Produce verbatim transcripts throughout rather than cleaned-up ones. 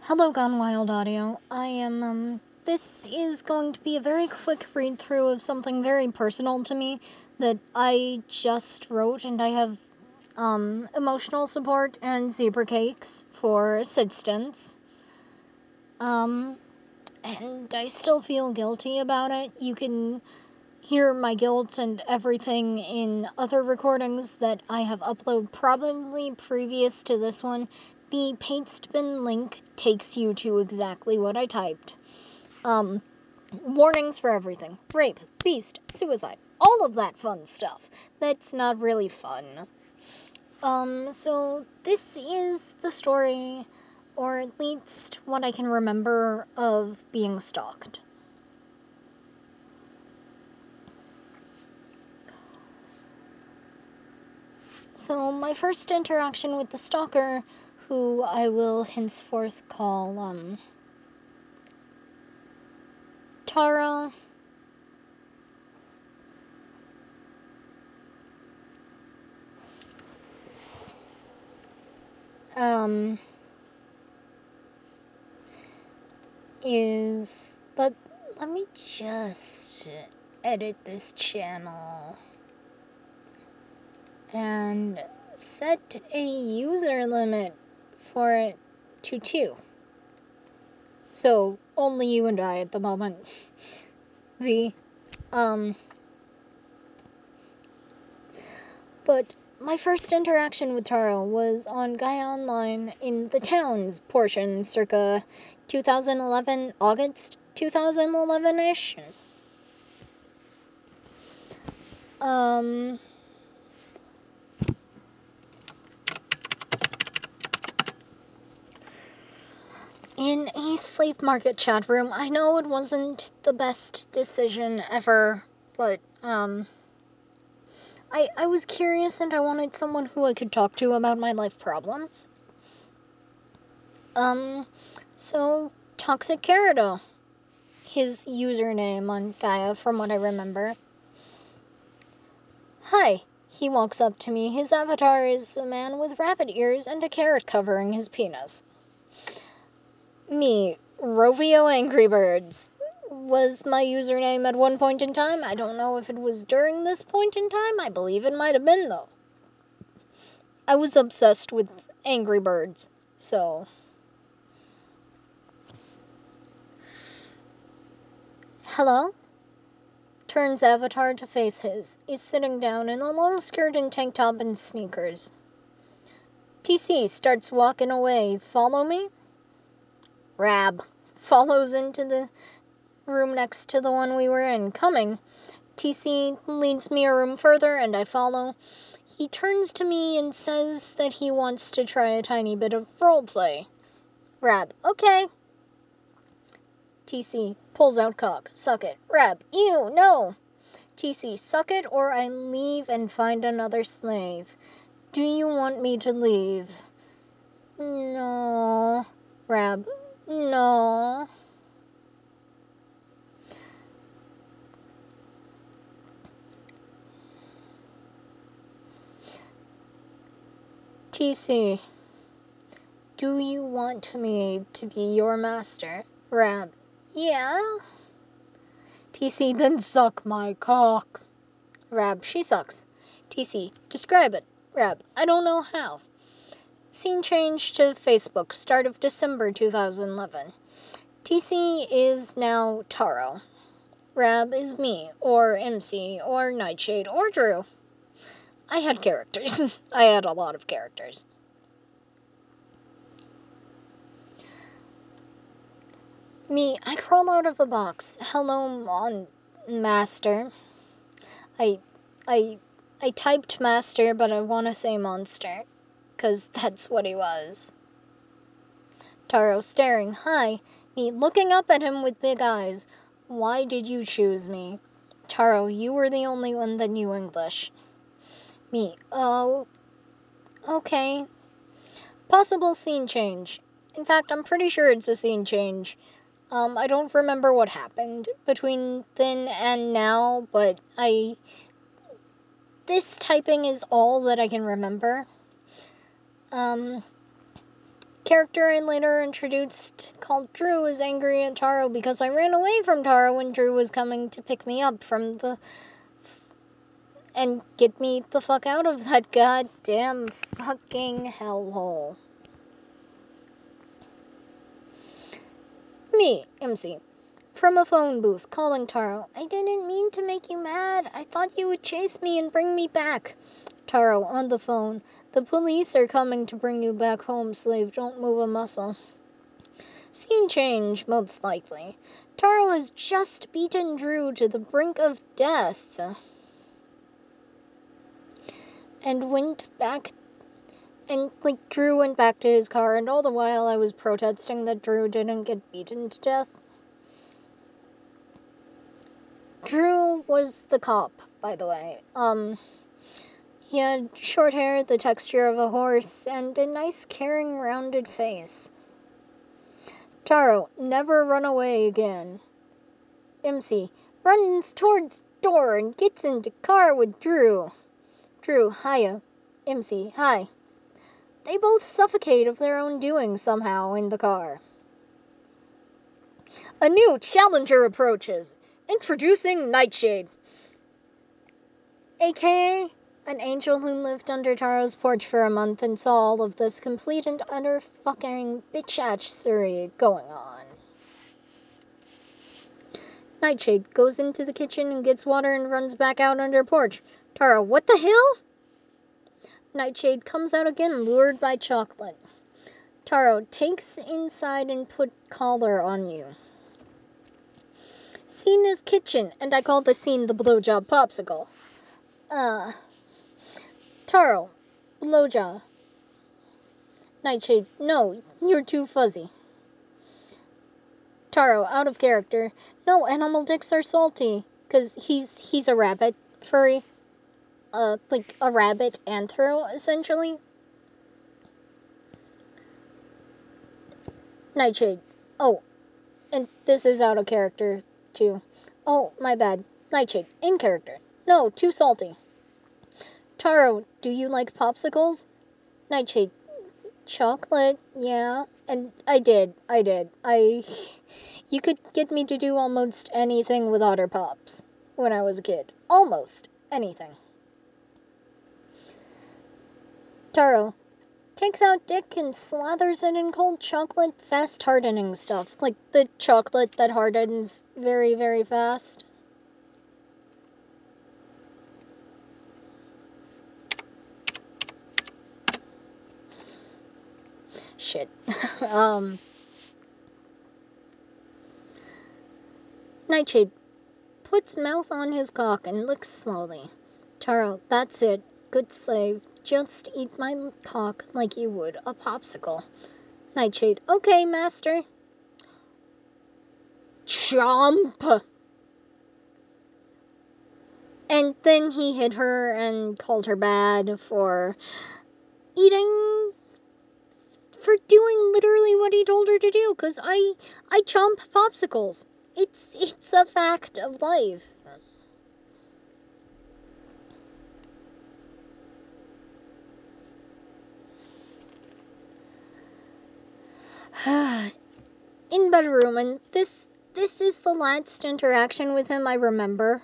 Hello, Gone Wild Audio. I am, um, this is going to be a very quick read through of something very personal to me that I just wrote, and I have, um, emotional support and zebra cakes for assistance. Um, and I still feel guilty about it. You can hear my guilt and everything in other recordings that I have uploaded probably previous to this one. The Pastebin link takes you to exactly what I typed. Um, warnings for everything. Rape, beast, suicide, all of that fun stuff. That's not really fun. Um, so this is the story, or at least what I can remember of being stalked. So my first interaction with the stalker, who I will henceforth call, um, Tara, um, is, let, let me just edit this channel and set a user limit for it to two. So, only you and I at the moment. V. Um, but my first interaction with Taro was on Gaia Online in the Towns portion, circa two thousand eleven, August two thousand eleven-ish. Um, in a slave market chat room. I know it wasn't the best decision ever, but, um, I, I was curious and I wanted someone who I could talk to about my life problems. Um, so, Toxic Gyarados, his username on Gaia from what I remember. Hi, he walks up to me. His avatar is a man with rabbit ears and a carrot covering his penis. Me, Rovio Angry Birds, was my username at one point in time. I don't know if it was during this point in time. I believe it might have been, though. I was obsessed with Angry Birds, so... Hello? Turns avatar to face his. He's sitting down in a long skirt and tank top and sneakers. T C starts walking away. Follow me? Rab follows into the room next to the one we were in. Coming. T C leads me a room further, and I follow. He turns to me and says that he wants to try a tiny bit of roleplay. Rab, okay. T C pulls out cock. Suck it. Rab, ew, no. T C, suck it or I leave and find another slave. Do you want me to leave? No. Rab, no. T C, do you want me to be your master? Rab, yeah. T C, then suck my cock. Rab, she sucks. T C, describe it. Rab, I don't know how. Scene change to Facebook, start of December two thousand eleven. T C is now Taro. Rab is me, or M C, or Nightshade, or Drew. I had characters. I had a lot of characters. Me, I crawl out of a box. Hello, mon master. I, I, I typed master, but I want to say monster, 'cause that's what he was. Taro staring. Hi. Me looking up at him with big eyes. Why did you choose me? Taro, you were the only one that knew English. Me. Oh, okay. Possible scene change. In fact, I'm pretty sure it's a scene change. Um, I don't remember what happened between then and now, but I... This typing is all that I can remember. Um, character I later introduced called Drew is angry at Taro because I ran away from Taro when Drew was coming to pick me up from the... and get me the fuck out of that goddamn fucking hellhole. Me, M C. From a phone booth, calling Taro. I didn't mean to make you mad. I thought you would chase me and bring me back. Taro, on the phone. The police are coming to bring you back home, slave. Don't move a muscle. Scene change, most likely. Taro has just beaten Drew to the brink of death. And went back... And, like, Drew went back to his car, and all the while I was protesting that Drew didn't get beaten to death. Drew was the cop, by the way. Um, he had short hair, the texture of a horse, and a nice, caring, rounded face. Taro, never run away again. M C, runs towards door and gets into car with Drew. Drew, hiya. M C, hi. They both suffocate of their own doing somehow in the car. A new challenger approaches. Introducing Nightshade, aka an angel who lived under Taro's porch for a month and saw all of this complete and utter fucking bitchatchery going on. Nightshade goes into the kitchen and gets water and runs back out under porch. Taro, what the hell? Nightshade comes out again, lured by chocolate. Taro takes inside and put collar on you. Scene is kitchen, and I call the scene the blowjob popsicle. Uh, Taro, blowjob. Nightshade, no, you're too fuzzy. Taro, out of character. No, animal dicks are salty, because he's, he's a rabbit furry. Uh, like a rabbit anthro, essentially. Nightshade, oh, and this is out of character, too. Oh, my bad. Nightshade, in character. No, too salty. Taro, do you like popsicles? Nightshade, chocolate, yeah. And I did, I did. I... You could get me to do almost anything with Otter Pops when I was a kid. Almost anything. Taro takes out dick and slathers it in cold chocolate, fast hardening stuff. Like the chocolate that hardens very, very fast. Shit. um... Nightshade puts mouth on his cock and licks slowly. Taro, that's it. Good slave. Just eat my cock like you would a popsicle. Nightshade, okay, master. Chomp! And then he hit her and called her bad for eating, for doing literally what he told her to do, because I, I chomp popsicles. It's, it's a fact of life. In bedroom, and this this is the last interaction with him I remember.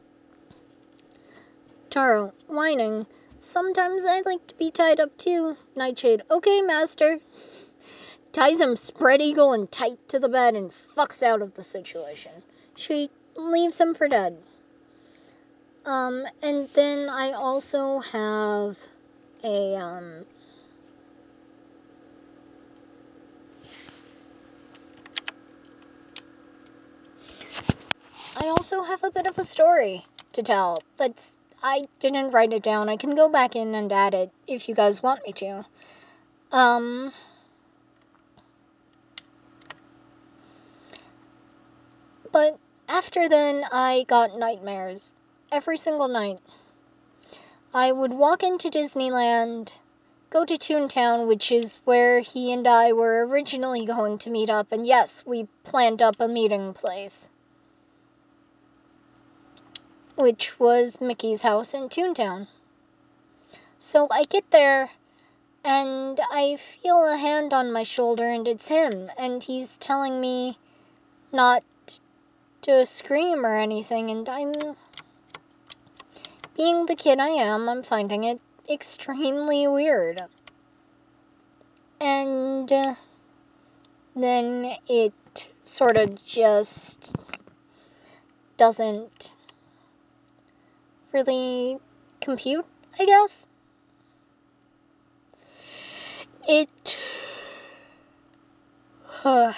Taro, whining. Sometimes I like to be tied up too. Nightshade, okay, master. Ties him spread eagle and tight to the bed and fucks out of the situation. She leaves him for dead. Um, and then I also have a, um... I also have a bit of a story to tell, but I didn't write it down. I can go back in and add it if you guys want me to. Um... But after then, I got nightmares. Every single night. I would walk into Disneyland, go to Toontown, which is where he and I were originally going to meet up, and yes, we planned up a meeting place, which was Mickey's house in Toontown. So I get there, and I feel a hand on my shoulder, and it's him, and he's telling me not to scream or anything, and I'm, being the kid I am, I'm finding it extremely weird. And uh, then it sort of just doesn't really compute, I guess. It... Uh,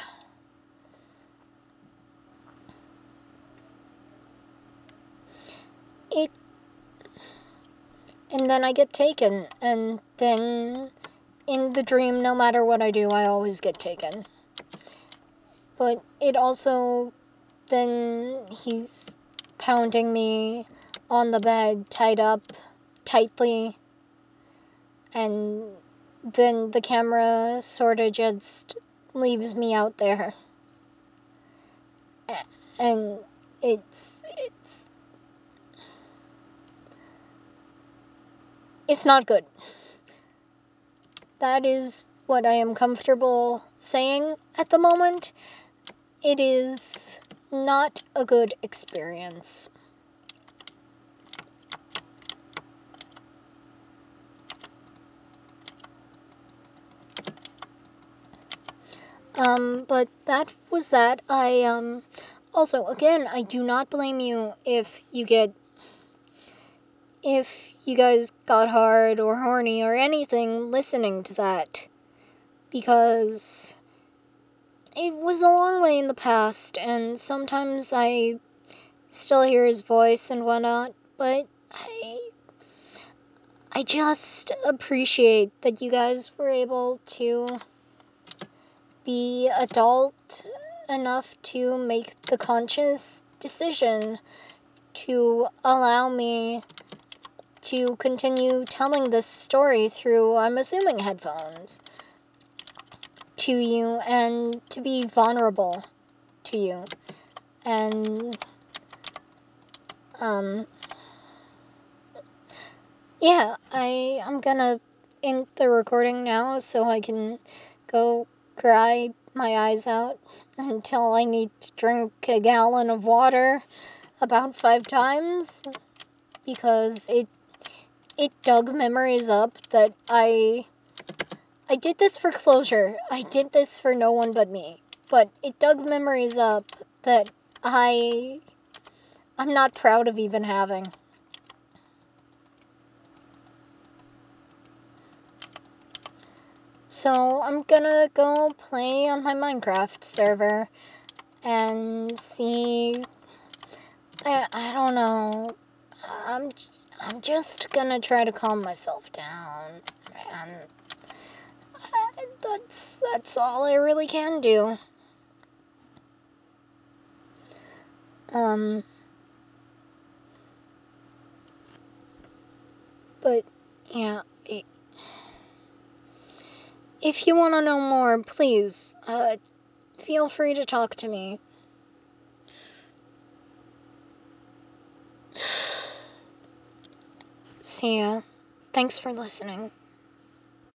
it... And then I get taken, and then in the dream, no matter what I do, I always get taken. But it also... Then he's pounding me on the bed, tied up tightly, and then the camera sort of just leaves me out there. And it's, it's, it's not good. That is what I am comfortable saying at the moment. It is not a good experience. Um, but that was that. I, um, also, again, I do not blame you if you get, if you guys got hard or horny or anything listening to that. Because it was a long way in the past, and sometimes I still hear his voice and whatnot, but I, I just appreciate that you guys were able to be adult enough to make the conscious decision to allow me to continue telling this story through, I'm assuming, headphones to you, and to be vulnerable to you. And, um, yeah, I, I'm gonna end the recording now so I can go cry my eyes out until I need to drink a gallon of water about five times, because it it dug memories up that I I did this for closure. I did this for no one but me. But it dug memories up that I I'm not proud of even having. So I'm gonna go play on my Minecraft server and see. I, I don't know. I'm I'm just gonna try to calm myself down, and I, that's that's all I really can do. Um, but yeah, if you want to know more, please, uh, feel free to talk to me. See ya. Thanks for listening.